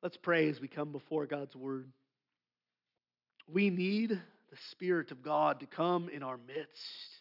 Let's pray as we come before God's word. We need the Spirit of God to come in our midst,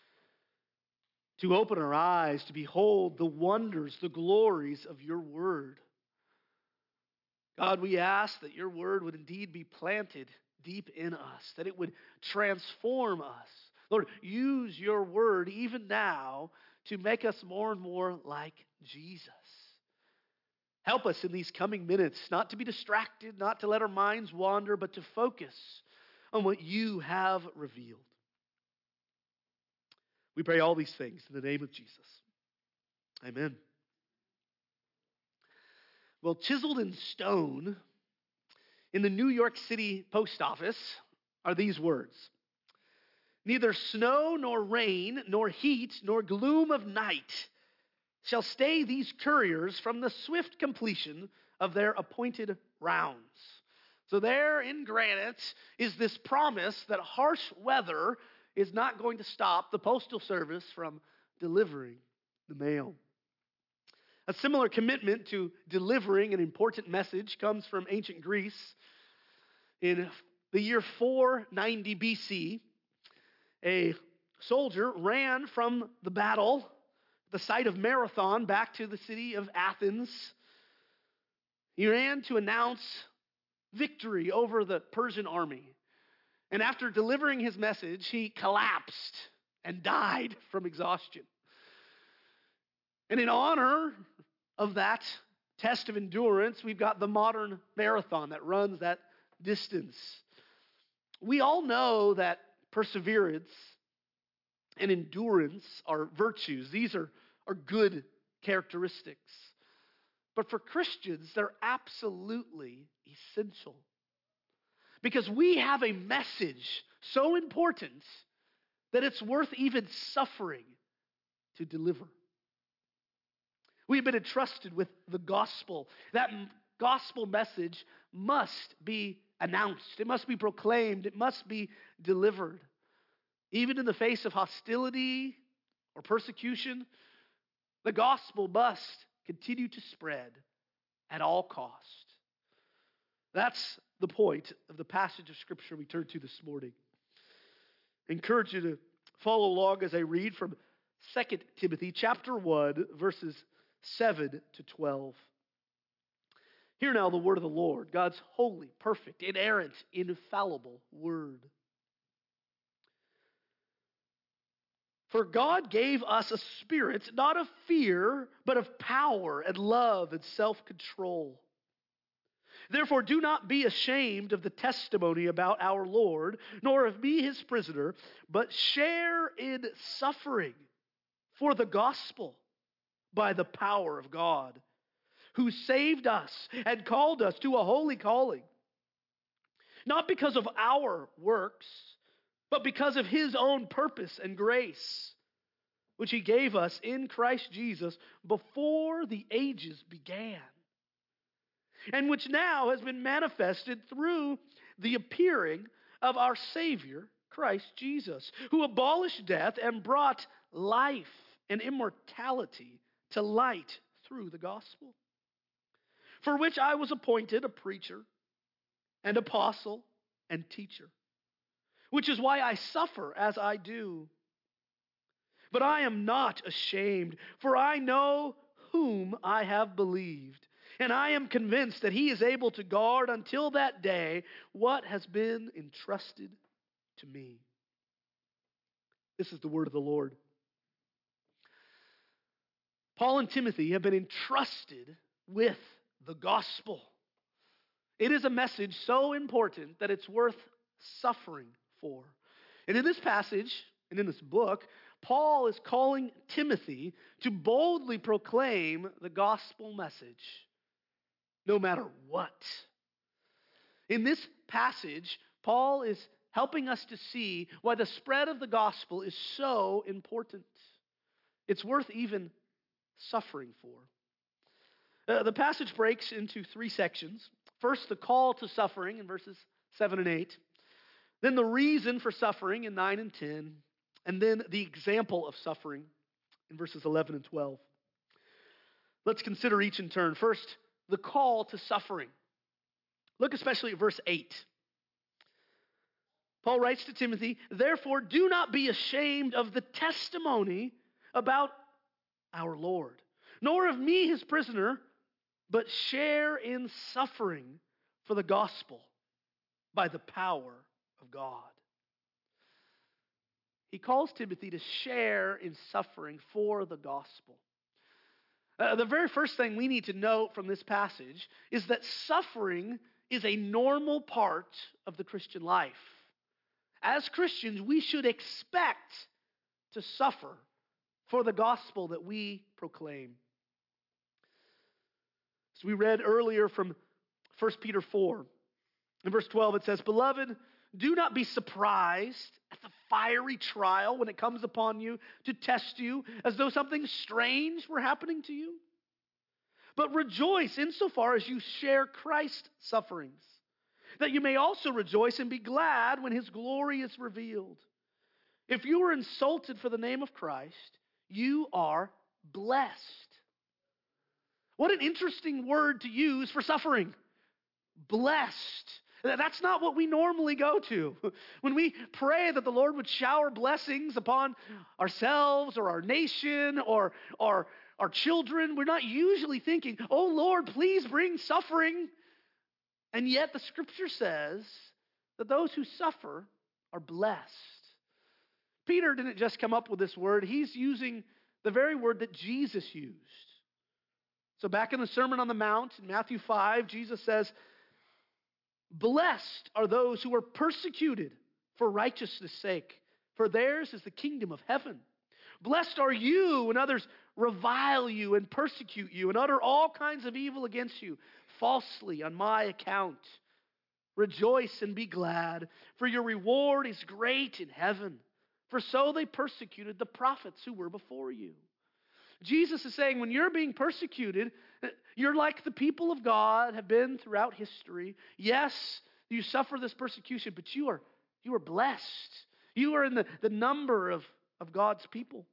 to open our eyes, to behold the wonders, the glories of your word. God, we ask that your word would indeed be planted deep in us, that it would transform us. Lord, use your word even now to make us more and more like Jesus. Help us in these coming minutes not to be distracted, not to let our minds wander, but to focus on what you have revealed. We pray all these things in the name of Jesus. Amen. Well, chiseled in stone in the New York City post office are these words: neither snow nor rain, nor heat, nor gloom of night shall stay these couriers from the swift completion of their appointed rounds. So there in granite is this promise that harsh weather is not going to stop the Postal Service from delivering the mail. A similar commitment to delivering an important message comes from ancient Greece. In the year 490 BC, a soldier ran from the battle, the site of Marathon, back to the city of Athens. He ran to announce victory over the Persian army. And after delivering his message, he collapsed and died from exhaustion. And in honor of that test of endurance, we've got the modern marathon that runs that distance. We all know that perseverance and endurance are virtues. These are good characteristics. But for Christians, they're absolutely essential. Because we have a message so important that it's worth even suffering to deliver. We've been entrusted with the gospel. That gospel message must be announced. It must be proclaimed. It must be delivered. Even in the face of hostility or persecution, the gospel must continue to spread at all cost. That's the point of the passage of Scripture we turn to this morning. I encourage you to follow along as I read from 2 Timothy chapter 1, verses 7 to 12. Hear now the word of the Lord, God's holy, perfect, inerrant, infallible word. For God gave us a spirit, not of fear, but of power and love and self-control. Therefore, do not be ashamed of the testimony about our Lord, nor of me his prisoner, but share in suffering for the gospel by the power of God, who saved us and called us to a holy calling, not because of our works, but because of his own purpose and grace, which he gave us in Christ Jesus before the ages began, and which now has been manifested through the appearing of our Savior, Christ Jesus, who abolished death and brought life and immortality to light through the gospel, for which I was appointed a preacher and apostle and teacher, which is why I suffer as I do. But I am not ashamed, for I know whom I have believed, and I am convinced that he is able to guard until that day what has been entrusted to me. This is the word of the Lord. Paul and Timothy have been entrusted with the gospel. It is a message so important that it's worth suffering for. And in this passage, and in this book, Paul is calling Timothy to boldly proclaim the gospel message, no matter what. In this passage, Paul is helping us to see why the spread of the gospel is so important. It's worth even suffering for. The passage breaks into three sections. First, the call to suffering in verses 7 and 8. Then the reason for suffering in 9 and 10. And then the example of suffering in verses 11 and 12. Let's consider each in turn. First, the call to suffering. Look especially at verse 8. Paul writes to Timothy, "Therefore do not be ashamed of the testimony about our Lord, nor of me his prisoner, but share in suffering for the gospel by the power of God." He calls Timothy to share in suffering for the gospel. The very first thing we need to note from this passage is that suffering is a normal part of the Christian life. As Christians, we should expect to suffer for the gospel that we proclaim. As we read earlier from 1 Peter 4, in verse 12 it says, "Beloved, do not be surprised at the fiery trial when it comes upon you to test you as though something strange were happening to you. But rejoice insofar as you share Christ's sufferings, that you may also rejoice and be glad when his glory is revealed. If you are insulted for the name of Christ, you are blessed." What an interesting word to use for suffering. Blessed. That's not what we normally go to. When we pray that the Lord would shower blessings upon ourselves or our nation or our children, we're not usually thinking, "Oh Lord, please bring suffering." And yet the scripture says that those who suffer are blessed. Peter didn't just come up with this word. He's using the very word that Jesus used. So back in the Sermon on the Mount in Matthew 5, Jesus says, "Blessed are those who are persecuted for righteousness' sake, for theirs is the kingdom of heaven. Blessed are you when others revile you and persecute you and utter all kinds of evil against you falsely on my account. Rejoice and be glad, for your reward is great in heaven. For so they persecuted the prophets who were before you." Jesus is saying when you're being persecuted, you're like the people of God have been throughout history. Yes, you suffer this persecution, but you are blessed. You are in the number of God's people.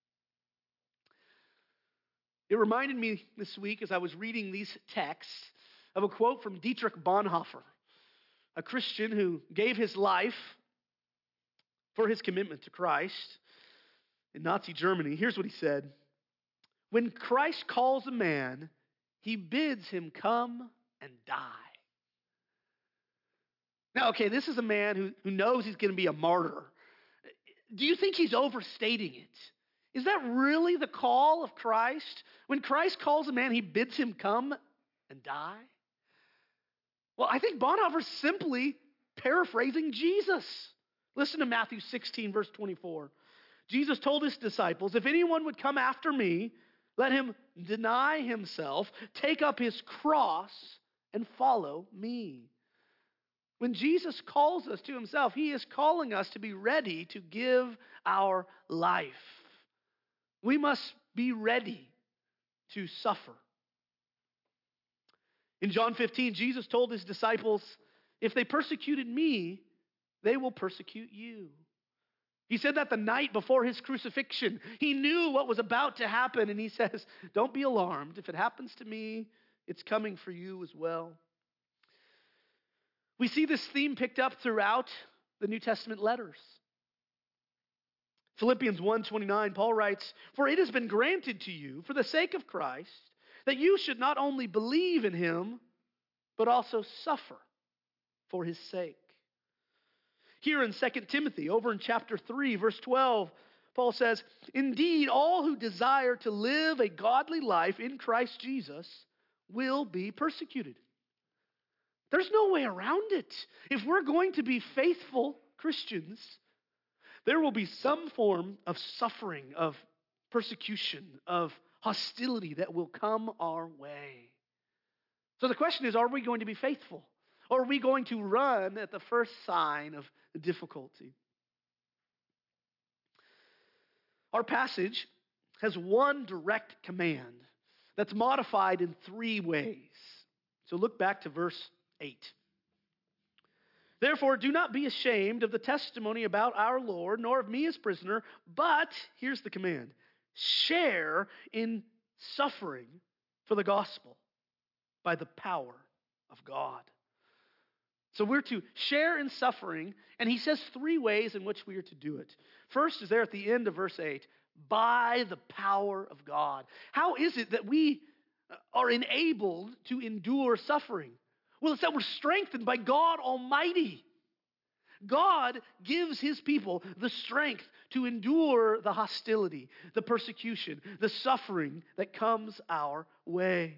It reminded me this week as I was reading these texts of a quote from Dietrich Bonhoeffer, a Christian who gave his life for his commitment to Christ in Nazi Germany. Here's what he said: "When Christ calls a man, he bids him come and die." Now, okay, this is a man who knows he's going to be a martyr. Do you think he's overstating it? Is that really the call of Christ? When Christ calls a man, he bids him come and die? Well, I think Bonhoeffer's simply paraphrasing Jesus. Listen to Matthew 16, verse 24. Jesus told his disciples, "If anyone would come after me, let him deny himself, take up his cross, and follow me." When Jesus calls us to himself, he is calling us to be ready to give our life. We must be ready to suffer. In John 15, Jesus told his disciples, "If they persecuted me, they will persecute you." He said that the night before his crucifixion. He knew what was about to happen, and he says, "Don't be alarmed. If it happens to me, it's coming for you as well." We see this theme picked up throughout the New Testament letters. Philippians 1:29, Paul writes, "For it has been granted to you, for the sake of Christ, that you should not only believe in him, but also suffer for his sake." Here in 2 Timothy, over in chapter 3, verse 12, Paul says, "Indeed, all who desire to live a godly life in Christ Jesus will be persecuted." There's no way around it. If we're going to be faithful Christians, there will be some form of suffering, of persecution, of hostility that will come our way. So the question is, are we going to be faithful? Or are we going to run at the first sign of difficulty? Our passage has one direct command that's modified in 3 ways. So look back to verse 8. "Therefore, do not be ashamed of the testimony about our Lord, nor of me as prisoner, but," here's the command, "share in suffering for the gospel by the power of God." So we're to share in suffering, and he says three ways in which we are to do it. First is there at the end of verse 8, by the power of God. How is it that we are enabled to endure suffering? Well, it's that we're strengthened by God Almighty. God gives his people the strength to endure the hostility, the persecution, the suffering that comes our way.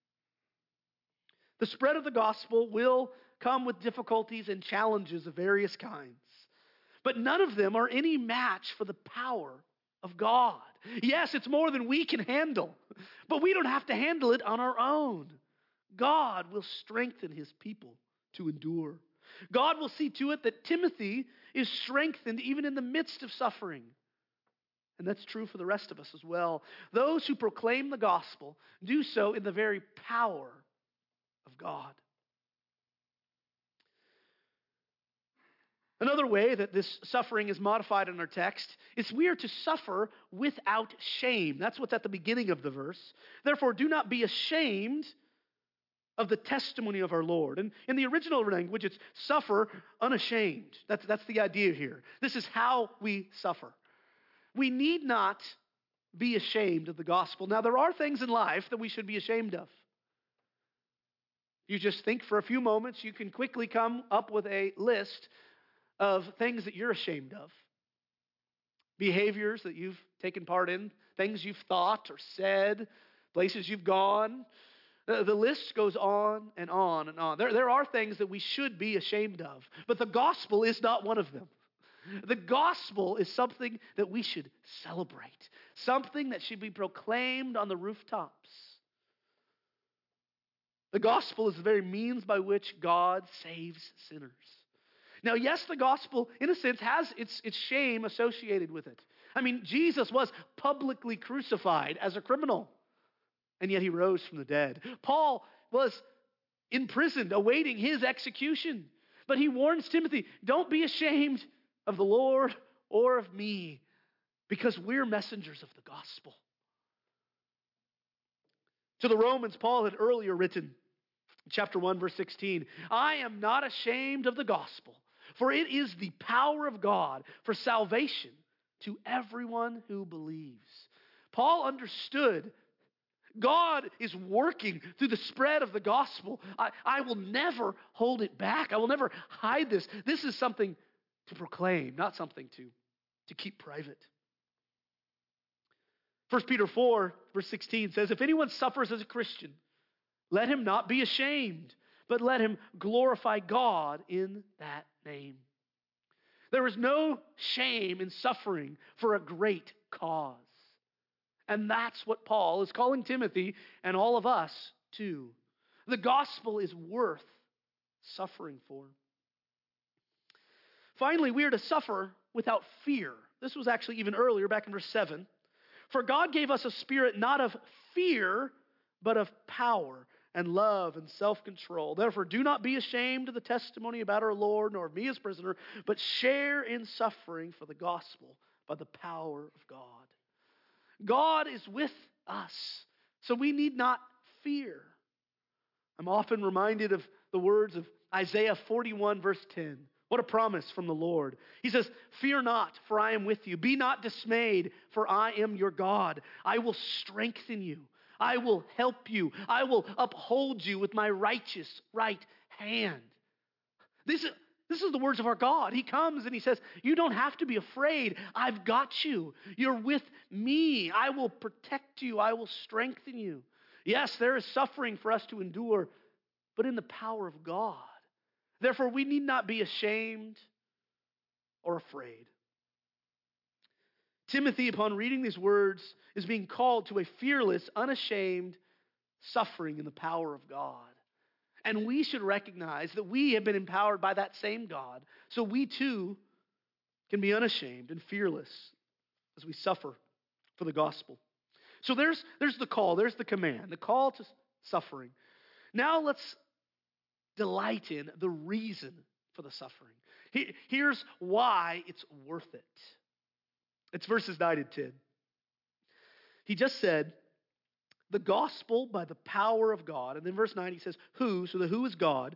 The spread of the gospel will come with difficulties and challenges of various kinds, but none of them are any match for the power of God. Yes, it's more than we can handle, but we don't have to handle it on our own. God will strengthen his people to endure. God will see to it that Timothy is strengthened even in the midst of suffering. And that's true for the rest of us as well. Those who proclaim the gospel do so in the very power of God. Another way that this suffering is modified in our text is we are to suffer without shame. That's what's at the beginning of the verse. Therefore, do not be ashamed of the testimony of our Lord. And in the original language, it's suffer unashamed. That's the idea here. This is how we suffer. We need not be ashamed of the gospel. Now, there are things in life that we should be ashamed of. You just think for a few moments, you can quickly come up with a list of things that you're ashamed of. Behaviors that you've taken part in, things you've thought or said, places you've gone. The list goes on and on and on. There are things that we should be ashamed of, but the gospel is not one of them. The gospel is something that we should celebrate, something that should be proclaimed on the rooftops. The gospel is the very means by which God saves sinners. Now, yes, the gospel, in a sense, has its shame associated with it. I mean, Jesus was publicly crucified as a criminal, and yet he rose from the dead. Paul was imprisoned, awaiting his execution. But he warns Timothy, don't be ashamed of the Lord or of me, because we're messengers of the gospel. To the Romans, Paul had earlier written, chapter 1, verse 16, I am not ashamed of the gospel, for it is the power of God for salvation to everyone who believes. Paul understood God is working through the spread of the gospel. I will never hold it back. I will never hide this. This is something to proclaim, not something to keep private. 1 Peter 4, verse 16 says, if anyone suffers as a Christian, let him not be ashamed, but let him glorify God in that name. There is no shame in suffering for a great cause. And that's what Paul is calling Timothy and all of us to. The gospel is worth suffering for. Finally, we are to suffer without fear. This was actually even earlier, back in verse 7. For God gave us a spirit not of fear, but of power and love and self-control. Therefore, do not be ashamed of the testimony about our Lord, nor of me as prisoner, but share in suffering for the gospel by the power of God. God is with us, so we need not fear. I'm often reminded of the words of Isaiah 41, verse 10. What a promise from the Lord. He says, fear not, for I am with you. Be not dismayed, for I am your God. I will strengthen you. I will help you. I will uphold you with my righteous right hand. This is the words of our God. He comes and he says, you don't have to be afraid. I've got you. You're with me. I will protect you. I will strengthen you. Yes, there is suffering for us to endure, but in the power of God. Therefore, we need not be ashamed or afraid. Timothy, upon reading these words, is being called to a fearless, unashamed suffering in the power of God. And we should recognize that we have been empowered by that same God, so we too can be unashamed and fearless as we suffer for the gospel. So there's the call, there's the command, the call to suffering. Now let's delight in the reason for the suffering. Here's why it's worth it. It's verses 9 and 10. He just said, the gospel by the power of God. And then verse 9 he says, who, so the who is God,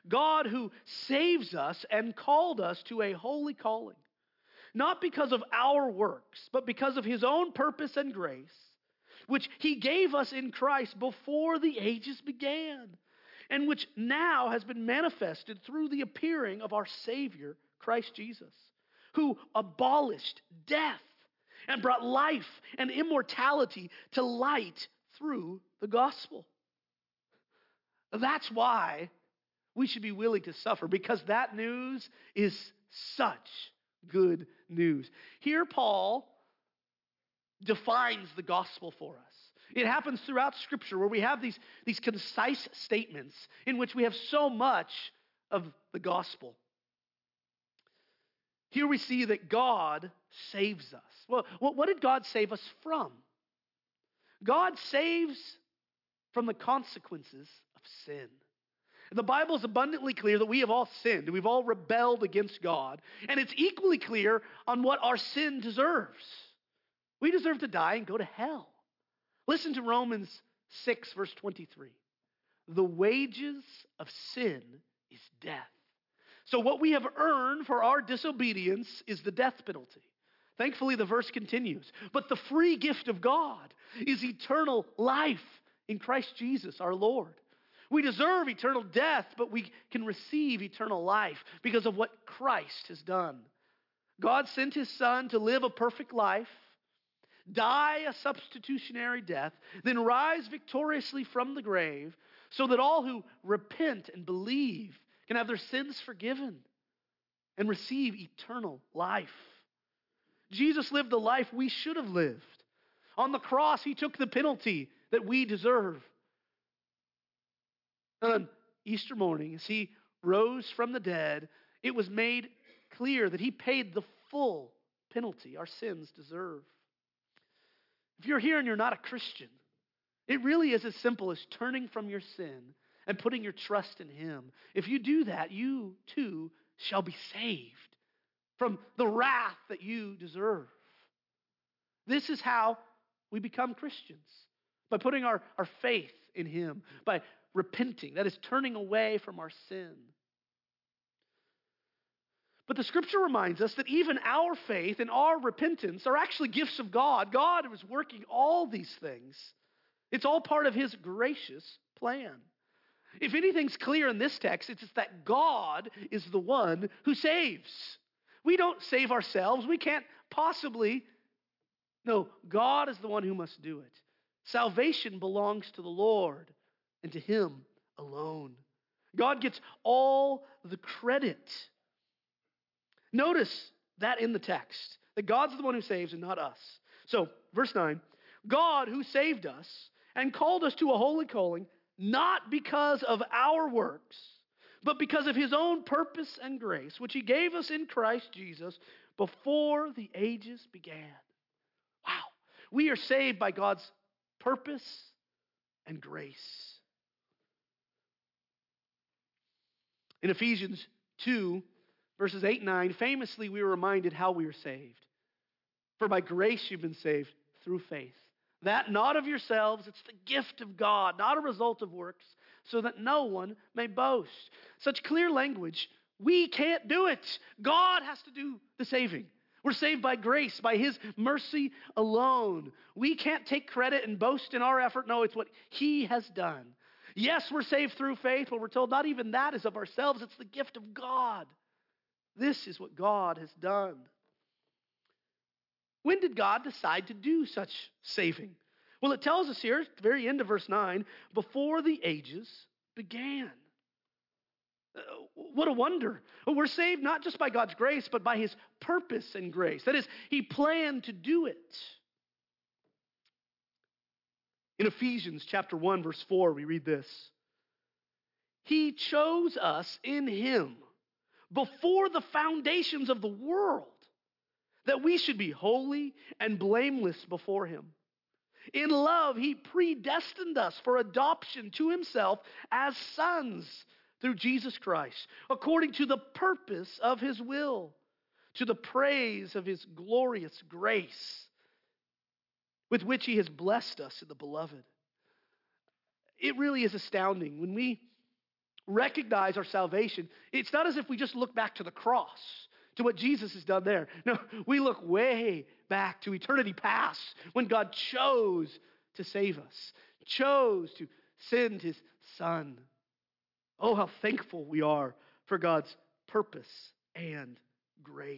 God who saves us and called us to a holy calling, not because of our works, but because of his own purpose and grace, which he gave us in Christ before the ages began, and which now has been manifested through the appearing of our Savior, Christ Jesus, who abolished death and brought life and immortality to light through the gospel. That's why we should be willing to suffer, because that news is such good news. Here Paul defines the gospel for us. It happens throughout Scripture where we have these concise statements in which we have so much of the gospel. Here we see that God saves us. Well, what did God save us from? God saves from the consequences of sin. The Bible is abundantly clear that we have all sinned. We've all rebelled against God. And it's equally clear on what our sin deserves. We deserve to die and go to hell. Listen to Romans 6, verse 23. The wages of sin is death. So what we have earned for our disobedience is the death penalty. Thankfully, the verse continues. But the free gift of God is eternal life in Christ Jesus our Lord. We deserve eternal death, but we can receive eternal life because of what Christ has done. God sent his Son to live a perfect life, die a substitutionary death, then rise victoriously from the grave so that all who repent and believe can have their sins forgiven and receive eternal life. Jesus lived the life we should have lived. On the cross, he took the penalty that we deserve. On Easter morning, as he rose from the dead, it was made clear that he paid the full penalty our sins deserve. If you're here and you're not a Christian, it really is as simple as turning from your sin and putting your trust in him. If you do that, you too shall be saved from the wrath that you deserve. This is how we become Christians, by putting our faith in him, by repenting, that is, turning away from our sin. But the scripture reminds us that even our faith and our repentance are actually gifts of God. God is working all these things. It's all part of his gracious plan. If anything's clear in this text, it's that God is the one who saves. We don't save ourselves. We can't possibly. No, God is the one who must do it. Salvation belongs to the Lord and to him alone. God gets all the credit. Notice that in the text, that God's the one who saves and not us. So, verse 9, God who saved us and called us to a holy calling, not because of our works, but because of his own purpose and grace, which he gave us in Christ Jesus before the ages began. Wow. We are saved by God's purpose and grace. In Ephesians 2, verses 8 and 9, famously we are reminded how we are saved. For by grace you've been saved through faith. That not of yourselves, it's the gift of God, not a result of works, so that no one may boast. Such clear language, we can't do it. God has to do the saving. We're saved by grace, by his mercy alone. We can't take credit and boast in our effort. No, it's what he has done. Yes, we're saved through faith, but we're told not even that is of ourselves. It's the gift of God. This is what God has done. When did God decide to do such saving? Well, it tells us here at the very end of verse 9, before the ages began. What a wonder. We're saved not just by God's grace, but by his purpose and grace. That is, he planned to do it. In Ephesians chapter 1, verse 4, we read this. He chose us in him before the foundations of the world, that we should be holy and blameless before him. In love, he predestined us for adoption to himself as sons through Jesus Christ, according to the purpose of his will, to the praise of his glorious grace, with which he has blessed us in the beloved. It really is astounding when we recognize our salvation, it's not as if we just look back to the cross, to what Jesus has done there. No, we look way back to eternity past when God chose to save us, chose to send his Son. Oh, how thankful we are for God's purpose and grace.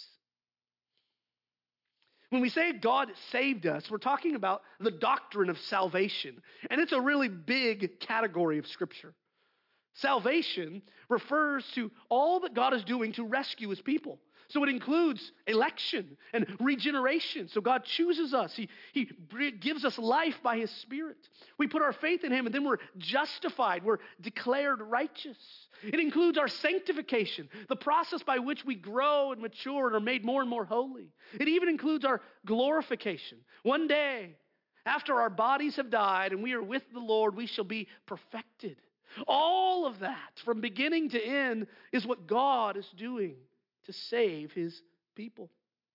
When we say God saved us, we're talking about the doctrine of salvation. And it's a really big category of Scripture. Salvation refers to all that God is doing to rescue his people. So it includes election and regeneration. So God chooses us. He gives us life by his Spirit. We put our faith in him and then we're justified. We're declared righteous. It includes our sanctification, the process by which we grow and mature and are made more and more holy. It even includes our glorification. One day, after our bodies have died and we are with the Lord, we shall be perfected. All of that, from beginning to end, is what God is doing to save his people.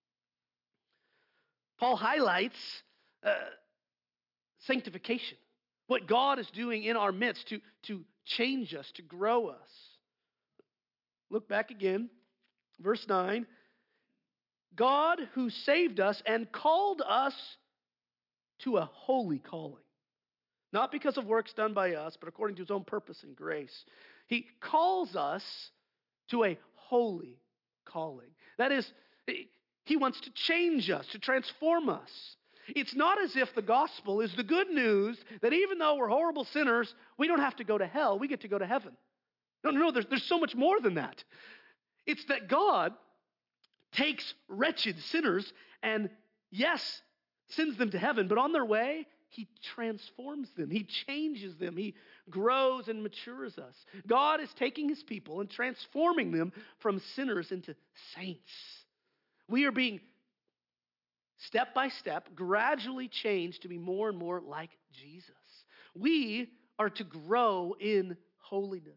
Paul highlights sanctification, what God is doing in our midst to change us, to grow us. Look back again, verse 9. God who saved us and called us to a holy calling. Not because of works done by us, but according to his own purpose and grace. He calls us to a holy calling. That is, he wants to change us, to transform us. It's not as if the gospel is the good news that even though we're horrible sinners, we don't have to go to hell, we get to go to heaven. No, there's so much more than that. It's that God takes wretched sinners and, yes, sends them to heaven, but on their way, he transforms them. He changes them. He grows and matures us. God is taking his people and transforming them from sinners into saints. We are being, step by step, gradually changed to be more and more like Jesus. We are to grow in holiness.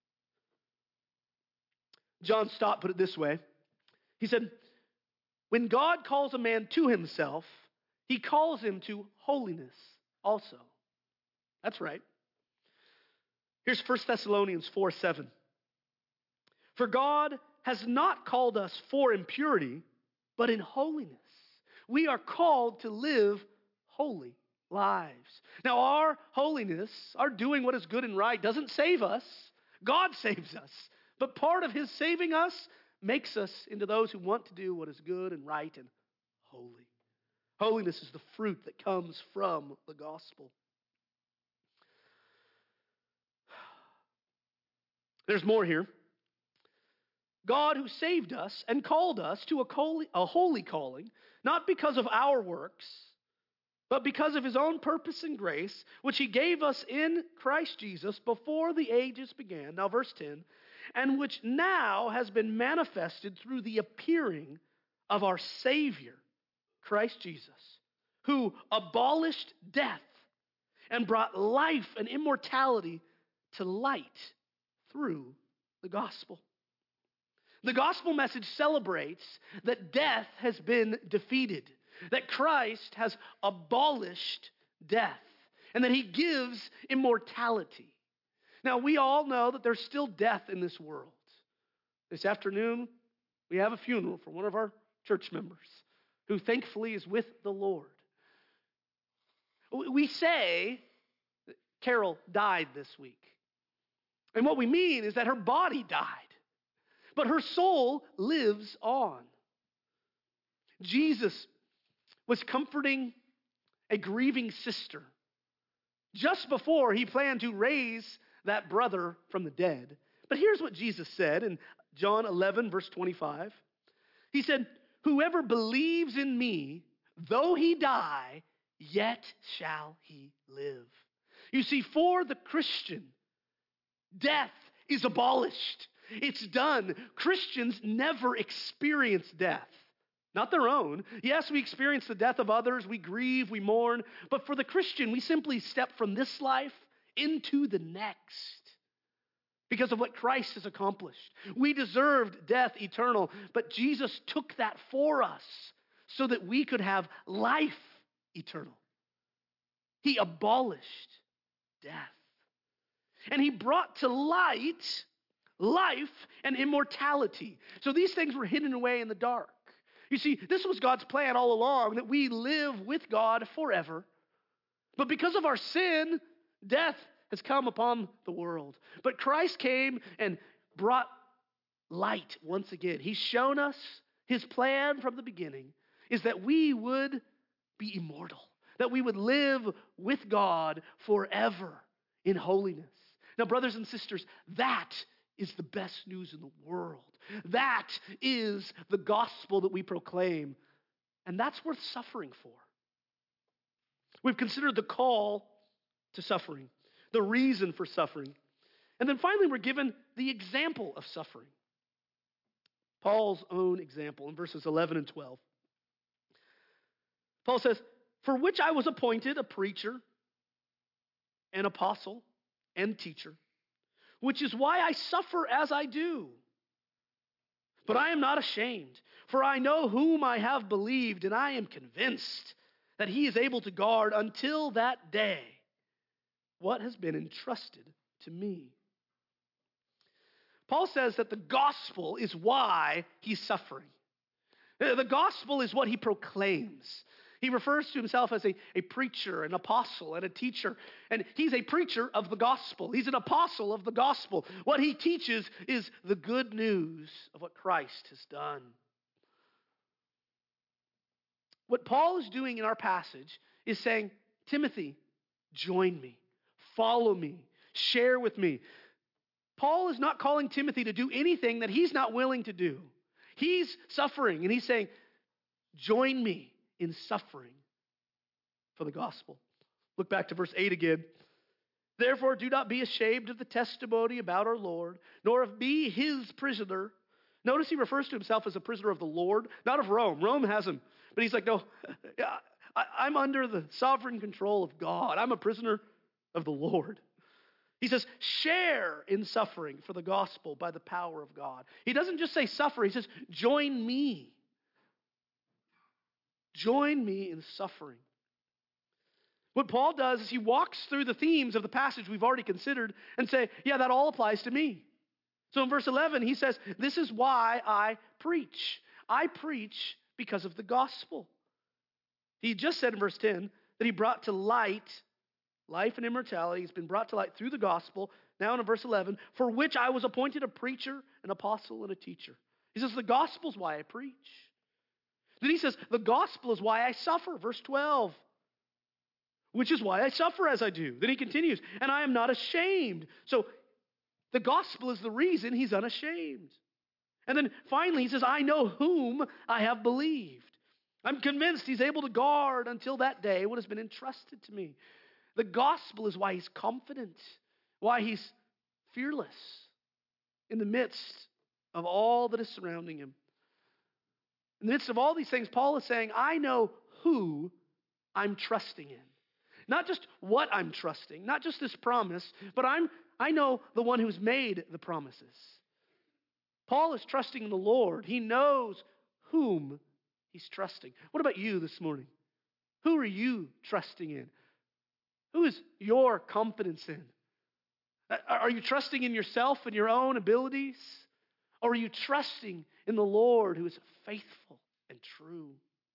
John Stott put it this way. He said, when God calls a man to himself, he calls him to holiness also. That's right. Here's 1 Thessalonians 4:7. For God has not called us for impurity, but in holiness. We are called to live holy lives. Now, our holiness, our doing what is good and right, doesn't save us. God saves us. But part of his saving us makes us into those who want to do what is good and right and holy. Holiness is the fruit that comes from the gospel. There's more here. God who saved us and called us to a holy calling, not because of our works, but because of his own purpose and grace, which he gave us in Christ Jesus before the ages began. Now verse 10, and which now has been manifested through the appearing of our Savior, Christ Jesus, who abolished death and brought life and immortality to light through the gospel. The gospel message celebrates that death has been defeated, that Christ has abolished death, and that he gives immortality. Now, we all know that there's still death in this world. This afternoon, we have a funeral for one of our church members who thankfully is with the Lord. We say Carol died this week. And what we mean is that her body died, but her soul lives on. Jesus was comforting a grieving sister just before he planned to raise that brother from the dead. But here's what Jesus said in John 11, verse 25. He said, whoever believes in me, though he die, yet shall he live. You see, for the Christian, death is abolished. It's done. Christians never experience death. Not their own. Yes, we experience the death of others. We grieve, we mourn. But for the Christian, we simply step from this life into the next because of what Christ has accomplished. We deserved death eternal, but Jesus took that for us so that we could have life eternal. He abolished death. And he brought to light life and immortality. So these things were hidden away in the dark. You see, this was God's plan all along, that we live with God forever. But because of our sin, death has come upon the world. But Christ came and brought light once again. He's shown us his plan from the beginning is that we would be immortal, that we would live with God forever in holiness. Now, brothers and sisters, that is the best news in the world. That is the gospel that we proclaim, and that's worth suffering for. We've considered the call to suffering, the reason for suffering, and then finally we're given the example of suffering. Paul's own example in verses 11 and 12. Paul says, "For which I was appointed a preacher, an apostle, and teacher, which is why I suffer as I do. But I am not ashamed, for I know whom I have believed, and I am convinced that he is able to guard until that day what has been entrusted to me." Paul says that the gospel is why he's suffering. The gospel is what he proclaims. He refers to himself as a preacher, an apostle, and a teacher. And he's a preacher of the gospel. He's an apostle of the gospel. What he teaches is the good news of what Christ has done. What Paul is doing in our passage is saying, Timothy, join me, follow me, share with me. Paul is not calling Timothy to do anything that he's not willing to do. He's suffering, and he's saying, join me in suffering for the gospel. Look back to verse 8 again. "Therefore do not be ashamed of the testimony about our Lord, nor of me his prisoner." Notice he refers to himself as a prisoner of the Lord, not of Rome. Rome has him. But he's like, no, I'm under the sovereign control of God. I'm a prisoner of the Lord. He says, share in suffering for the gospel by the power of God. He doesn't just say suffer, he says, join me. Join me in suffering. What Paul does is he walks through the themes of the passage we've already considered and say, yeah, that all applies to me. So in verse 11, he says, this is why I preach. I preach because of the gospel. He just said in verse 10 that he brought to light life and immortality. It's been brought to light through the gospel. Now in verse 11, for which I was appointed a preacher, an apostle, and a teacher. He says, the gospel is why I preach. Then he says, the gospel is why I suffer. Verse 12, which is why I suffer as I do. Then he continues, and I am not ashamed. So the gospel is the reason he's unashamed. And then finally he says, I know whom I have believed. I'm convinced he's able to guard until that day what has been entrusted to me. The gospel is why he's confident, why he's fearless in the midst of all that is surrounding him. In the midst of all these things, Paul is saying, I know who I'm trusting in. Not just what I'm trusting, not just this promise, but I know the one who's made the promises. Paul is trusting in the Lord. He knows whom he's trusting. What about you this morning? Who are you trusting in? Who is your confidence in? Are you trusting in yourself and your own abilities? Or are you trusting in the Lord who is faithful and true?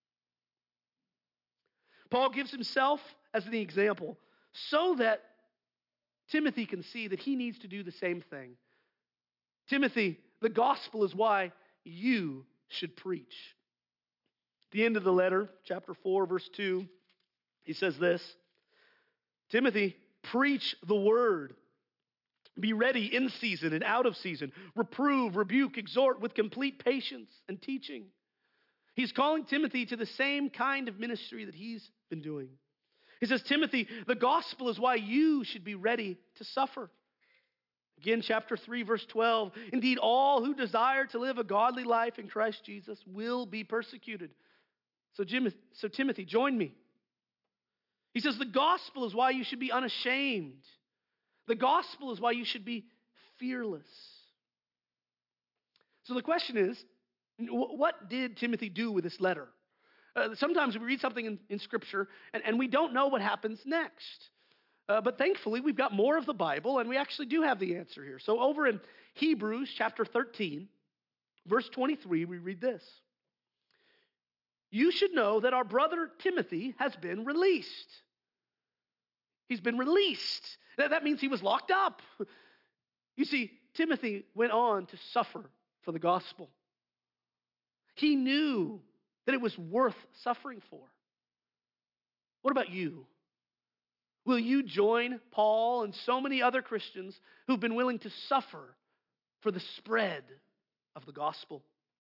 Paul gives himself as the example so that Timothy can see that he needs to do the same thing. Timothy, the gospel is why you should preach. At the end of the letter, chapter 4, verse 2, he says this, Timothy, preach the word. Be ready in season and out of season. Reprove, rebuke, exhort with complete patience and teaching. He's calling Timothy to the same kind of ministry that he's been doing. He says, Timothy, the gospel is why you should be ready to suffer. Again, chapter 3, verse 12. Indeed, all who desire to live a godly life in Christ Jesus will be persecuted. So Timothy, join me. He says the gospel is why you should be unashamed. The gospel is why you should be fearless. So the question is, what did Timothy do with this letter? Sometimes we read something in Scripture and we don't know what happens next. But thankfully, we've got more of the Bible, and we actually do have the answer here. So over in Hebrews chapter 13, verse 23, we read this. You should know that our brother Timothy has been released. He's been released. That means he was locked up. You see, Timothy went on to suffer for the gospel. He knew that it was worth suffering for. What about you? Will you join Paul and so many other Christians who've been willing to suffer for the spread of the gospel?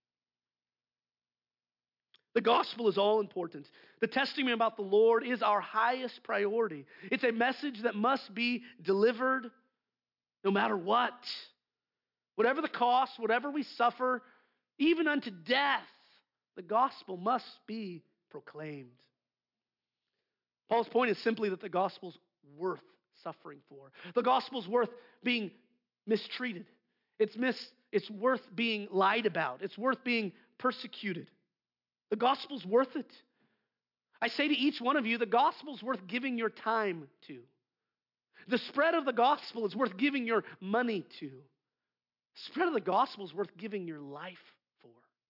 The gospel is all important. The testimony about the Lord is our highest priority. It's a message that must be delivered no matter what. Whatever the cost, whatever we suffer, even unto death, the gospel must be proclaimed. Paul's point is simply that the gospel's worth suffering for. The gospel's worth being mistreated. It's worth being lied about. It's worth being persecuted. The gospel's worth it. I say to each one of you, the gospel's worth giving your time to. The spread of the gospel is worth giving your money to. The spread of the gospel is worth giving your life for.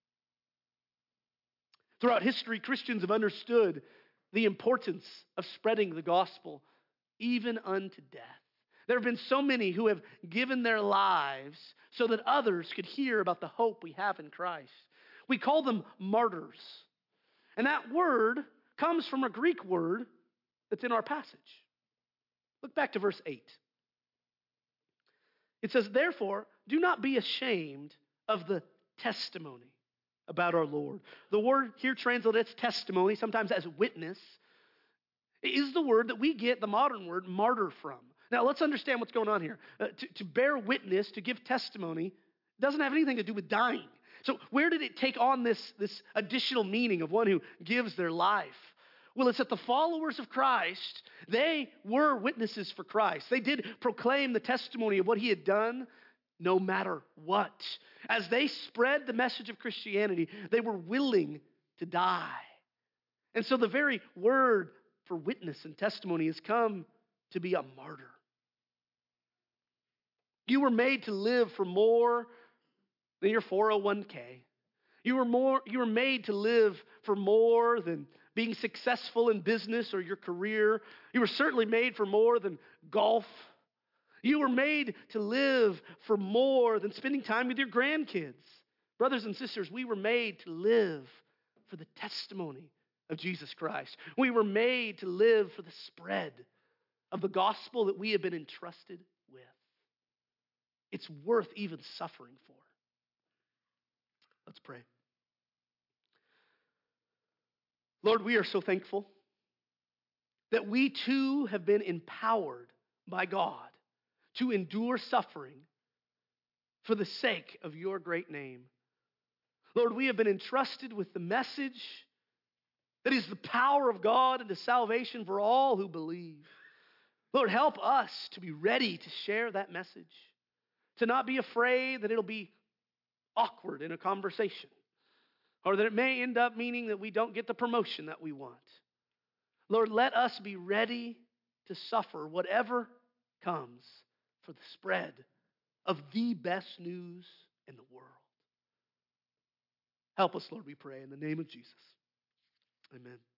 Throughout history, Christians have understood the importance of spreading the gospel, even unto death. There have been so many who have given their lives so that others could hear about the hope we have in Christ. We call them martyrs. And that word comes from a Greek word that's in our passage. Look back to verse 8. It says, therefore, do not be ashamed of the testimony about our Lord. The word here translated as testimony, sometimes as witness, is the word that we get the modern word martyr from. Now, let's understand what's going on here. To bear witness, to give testimony, doesn't have anything to do with dying. So where did it take on this additional meaning of one who gives their life? Well, it's that the followers of Christ, they were witnesses for Christ. They did proclaim the testimony of what he had done no matter what. As they spread the message of Christianity, they were willing to die. And so the very word for witness and testimony has come to be a martyr. You were made to live for more than your 401k. You were made to live for more than being successful in business or your career. You were certainly made for more than golf. You were made to live for more than spending time with your grandkids. Brothers and sisters, we were made to live for the testimony of Jesus Christ. We were made to live for the spread of the gospel that we have been entrusted with. It's worth even suffering for. Let's pray. Lord, we are so thankful that we too have been empowered by God to endure suffering for the sake of your great name. Lord, we have been entrusted with the message that is the power of God into salvation for all who believe. Lord, help us to be ready to share that message, to not be afraid that it'll be awkward in a conversation, or that it may end up meaning that we don't get the promotion that we want. Lord, let us be ready to suffer whatever comes for the spread of the best news in the world. Help us, Lord, we pray, in the name of Jesus. Amen.